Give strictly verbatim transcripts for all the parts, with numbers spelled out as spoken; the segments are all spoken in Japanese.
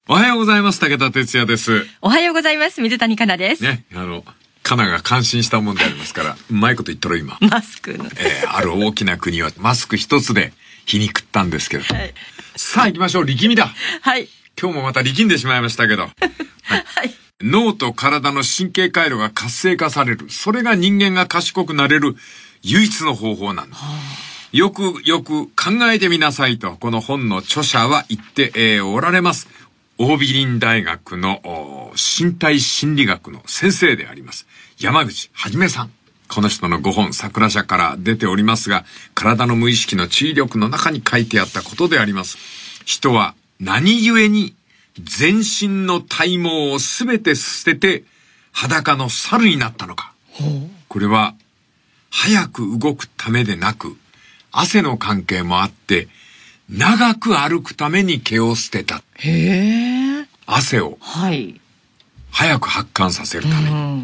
おはようございます。武田哲也です。 おはようございます。水谷香奈です。 ね、あの、香奈が感心したもんでありますから、うまいこと言ったろ今。 マスクの。 えー、ある大きな国はマスク一つで皮肉ったんですけど。はい、さあ行きましょう。力みだ。 はい。 今日もまた力んでしまいましたけど。はい。はい、脳と体の神経回路が活性化される。それが人間が賢くなれる唯一の方法なんだ。はあ、よくよく考えてみなさいと、この本の著者は言って、えー、おられます。桜美林大学の身体心理学の先生であります。山口はじめさん。この人のごほん、桜社から出ておりますが、体の無意識の注意力の中に書いてあったことであります。人は何故に全身の体毛をすべて捨てて裸の猿になったのか。これは早く動くためでなく、汗の関係もあって、長く歩くために毛を捨てた。 へー。 汗を早く発汗させるために。はい、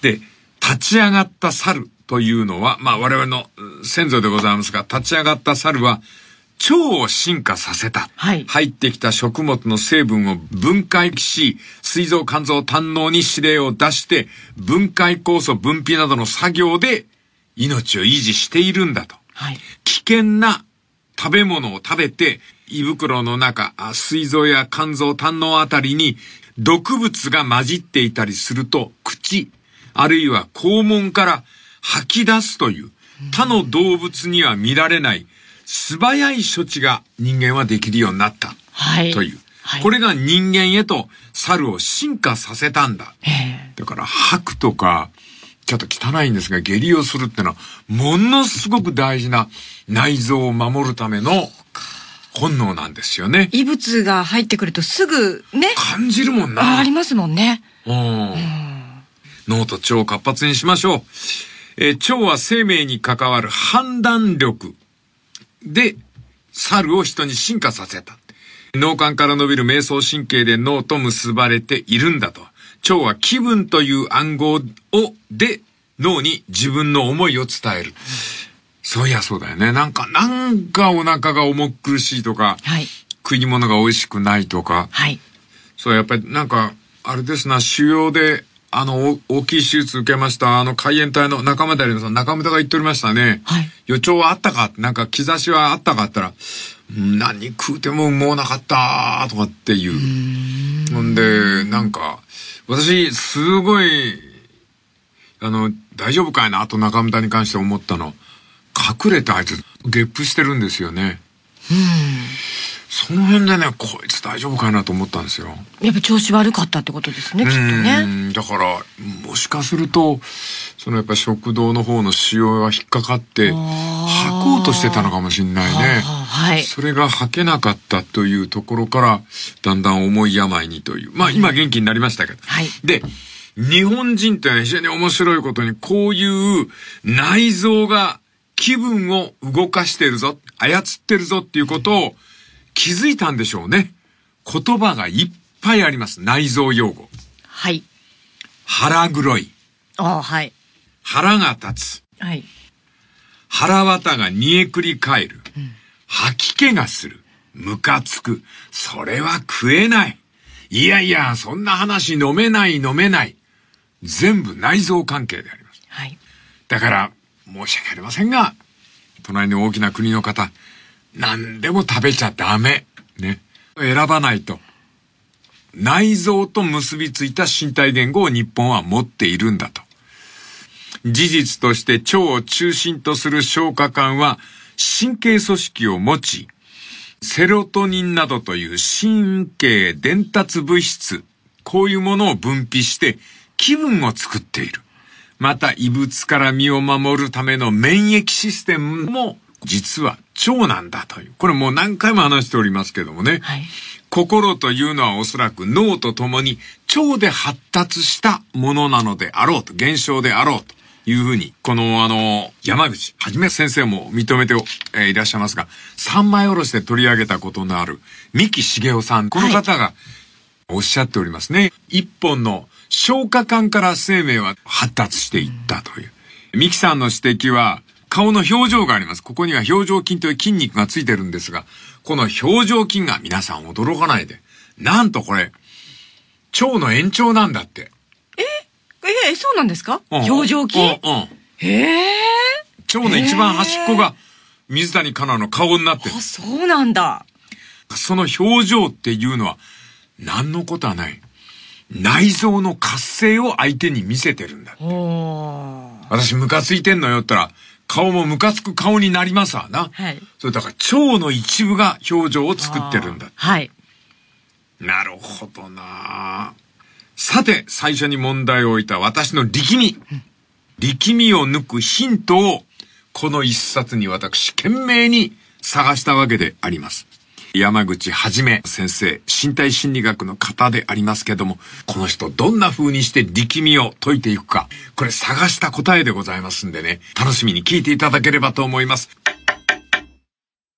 で、立ち上がった猿というのは、まあ我々の先祖でございますが、立ち上がった猿は腸を進化させた。はい、入ってきた食物の成分を分解し、膵臓、肝臓、胆のうに指令を出して、分解酵素分泌などの作業で命を維持しているんだと。はい、危険な食べ物を食べて、胃袋の中、膵臓や肝臓、胆のうあたりに毒物が混じっていたりすると、口、あるいは肛門から吐き出すという、他の動物には見られない素早い処置が人間はできるようになった。はい。という。はい、これが人間へと猿を進化させたんだ。だから吐くとか、ちょっと汚いんですが、下痢をするってのは、ものすごく大事な内臓を守るための本能なんですよね。 異物が入ってくるとすぐね。 感じるもんな。 あ、ありますもんね。 うん。脳と腸を活発にしましょう。えー、腸は生命に関わる判断力で、猿を人に進化させた。脳幹から伸びる迷走神経で脳と結ばれているんだと。腸は気分という暗号をで脳に自分の思いを伝える。そういやそうだよね。なんか、なんかお腹が重苦しいとか、はい、食い物が美味しくないとか、はい、そうやっぱりなんか、あれですな、腫瘍で、あの、大きい手術受けました、あの、海援隊の仲間であります、中村が言っておりましたね。はい、予兆はあったか、なんか兆しはあったかって言ったら、何食うてもうもうなかったとかっていう。ほんで、なんか、私、すごい、あの、大丈夫かいなと中村に関して思ったの。隠れてあいつ、ゲップしてるんですよね。うん。その辺でね、こいつ大丈夫かなと思ったんですよ。 やっぱ調子悪かったってことですね、きっとね。 だから、もしかすると、そのやっぱ食道の方の腫瘍が引っかかって、吐こうとしてたのかもしれないね。はい。それが吐けなかったというところから、だんだん重い病にという。まあ今元気になりましたけど。はい。で、日本人って非常に面白いことに、こういう内臓が気分を動かしてるぞ、操ってるぞっていうことを気づいたんでしょうね。言葉がいっぱいあります。内臓用語。 はい。 腹黒い。 ああ、はい。 腹が立つ。はい。腹渡が煮えくり返る。うん、吐き気がする。ムカつく。それは食えない。いやいや、そんな話飲めない飲めない。全部内臓関係であります。はい。だから、申し訳ありませんが、隣の大きな国の方、何でも食べちゃダメ。ね。選ばないと。内臓と結びついた身体言語を日本は持っているんだと。事実として腸を中心とする消化管は神経組織を持ち、セロトニンなどという神経伝達物質、こういうものを分泌して気分を作っている。また異物から身を守るための免疫システムも実は腸なんだという。これもう何回も話しておりますけどもね。はい、心というのはおそらく脳とともに腸で発達したものなのであろうと、現象であろうというふうに、このあの、山口はじめ先生も認めて、えー、いらっしゃいますが、三枚おろしで取り上げたことのある三木茂雄さん、この方がおっしゃっておりますね。はい、一本の消化管から生命は発達していったという。三木さんの指摘は、顔の表情があります。ここには表情筋という筋肉がついてるんですが、この表情筋が皆さん驚かないで、 なんとこれ、腸の延長なんだって。 ええ、そうなんですか？ うん、 表情筋？うん、うん。 へえ。腸の一番端っこが水谷香奈の顔になってる。 あ、そうなんだ。 その表情っていうのは、何のことはない。内臓の活性を相手に見せてるんだって。私ムカついてんのよって言ったら、顔もムカつく顔になりますわな。はい。それだから腸の一部が表情を作ってるんだ。 はい。 なるほどな。さて、最初に問題を置いた私の力み。うん、力みを抜くヒントを、この一冊に私、懸命に探したわけであります。山口はじめ先生、身体心理学の方でありますけども、この人どんな風にして力みを解いていくか、これ探した答えでございますんでね、楽しみに聞いていただければと思います。